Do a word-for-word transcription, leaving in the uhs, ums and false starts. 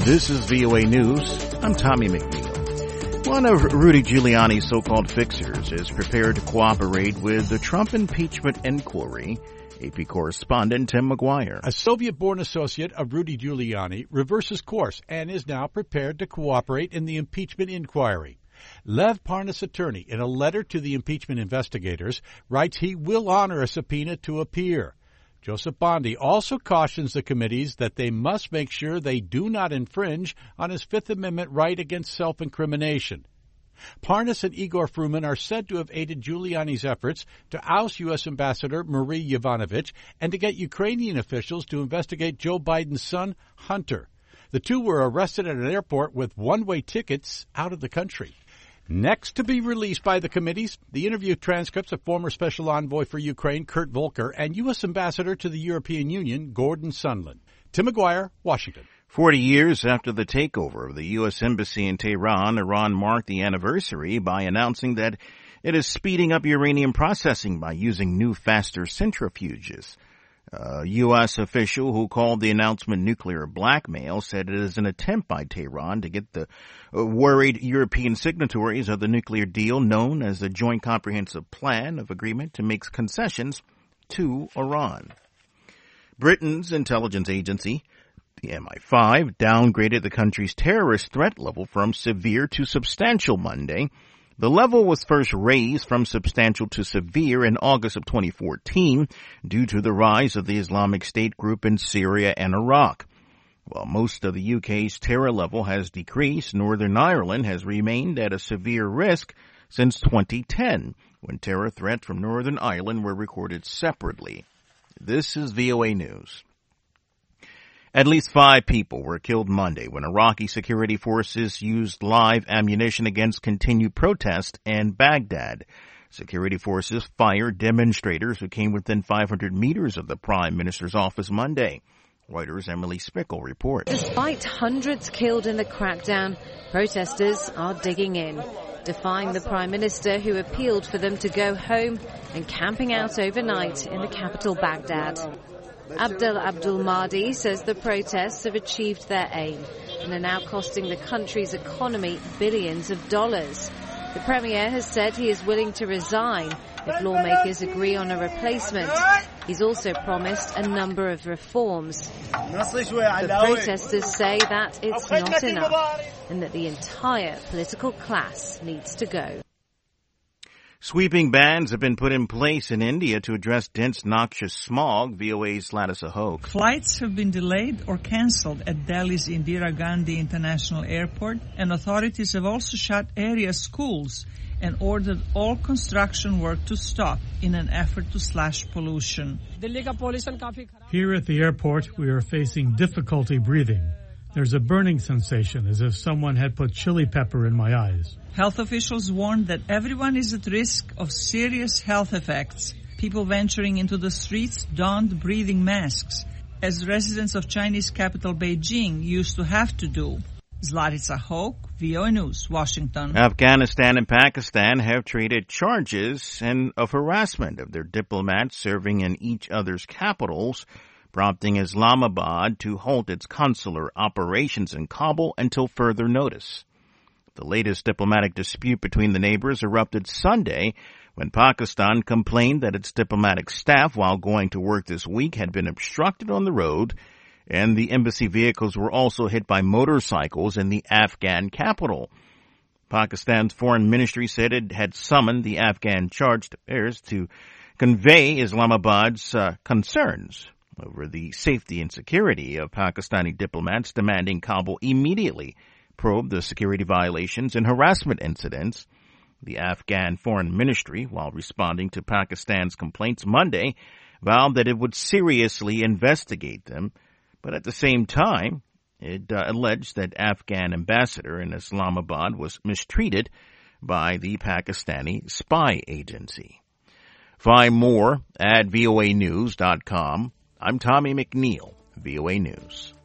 This is V O A News. I'm Tommy McNeil. One of Rudy Giuliani's so-called fixers is prepared to cooperate with the Trump impeachment inquiry. A P correspondent Tim McGuire. A Soviet-born associate of Rudy Giuliani reverses course and is now prepared to cooperate in the impeachment inquiry. Lev Parnas' attorney, in a letter to the impeachment investigators, writes he will honor a subpoena to appear. Joseph Bondi also cautions the committees that they must make sure they do not infringe on his Fifth Amendment right against self-incrimination. Parnas and Igor Fruman are said to have aided Giuliani's efforts to oust U S. Ambassador Marie Yovanovitch and to get Ukrainian officials to investigate Joe Biden's son, Hunter. The two were arrested at an airport with one-way tickets out of the country. Next to be released by the committees, the interview transcripts of former Special Envoy for Ukraine, Kurt Volker, and U S. Ambassador to the European Union, Gordon Sondland. Tim McGuire, Washington. Forty years after the takeover of the U S. Embassy in Tehran, Iran marked the anniversary by announcing that it is speeding up uranium processing by using new, faster centrifuges. A U S official who called the announcement nuclear blackmail said it is an attempt by Tehran to get the worried European signatories of the nuclear deal known as the Joint Comprehensive Plan of Agreement to make concessions to Iran. Britain's intelligence agency, the M I five, downgraded the country's terrorist threat level from severe to substantial Monday. The level was first raised from substantial to severe in August of twenty fourteen due to the rise of the Islamic State group in Syria and Iraq. While most of the U K's terror level has decreased, Northern Ireland has remained at a severe risk since twenty ten, when terror threats from Northern Ireland were recorded separately. This is V O A News. At least five people were killed Monday when Iraqi security forces used live ammunition against continued protest in Baghdad. Security forces fired demonstrators who came within five hundred meters of the Prime Minister's office Monday. Reuters' Emily Spickle reports. Despite hundreds killed in the crackdown, protesters are digging in, defying the Prime Minister who appealed for them to go home and camping out overnight in the capital Baghdad. Abdel Abdul Mahdi says the protests have achieved their aim and are now costing the country's economy billions of dollars. The Premier has said he is willing to resign if lawmakers agree on a replacement. He's also promised a number of reforms. The protesters say that it's not enough and that the entire political class needs to go. Sweeping bans have been put in place in India to address dense, noxious smog. V O A's Ladisa Hoke. Flights have been delayed or cancelled at Delhi's Indira Gandhi International Airport, and authorities have also shut area schools and ordered all construction work to stop in an effort to slash pollution. Here at the airport, we are facing difficulty breathing. There's a burning sensation as if someone had put chili pepper in my eyes. Health officials warned that everyone is at risk of serious health effects. People venturing into the streets donned breathing masks, as residents of Chinese capital Beijing used to have to do. Zlatica Hoke, V O A News, Washington. Afghanistan and Pakistan have traded charges and of harassment of their diplomats serving in each other's capitals, prompting Islamabad to halt its consular operations in Kabul until further notice. The latest diplomatic dispute between the neighbors erupted Sunday when Pakistan complained that its diplomatic staff, while going to work this week, had been obstructed on the road, and the embassy vehicles were also hit by motorcycles in the Afghan capital. Pakistan's foreign ministry said it had summoned the Afghan chargé d'affaires to convey Islamabad's uh, concerns over the safety and security of Pakistani diplomats, demanding Kabul immediately probe the security violations and harassment incidents. The Afghan Foreign Ministry, while responding to Pakistan's complaints Monday, vowed that it would seriously investigate them, but at the same time, it uh, alleged that Afghan ambassador in Islamabad was mistreated by the Pakistani spy agency. Find more at V O A news dot com. I'm Tommy McNeil, V O A News.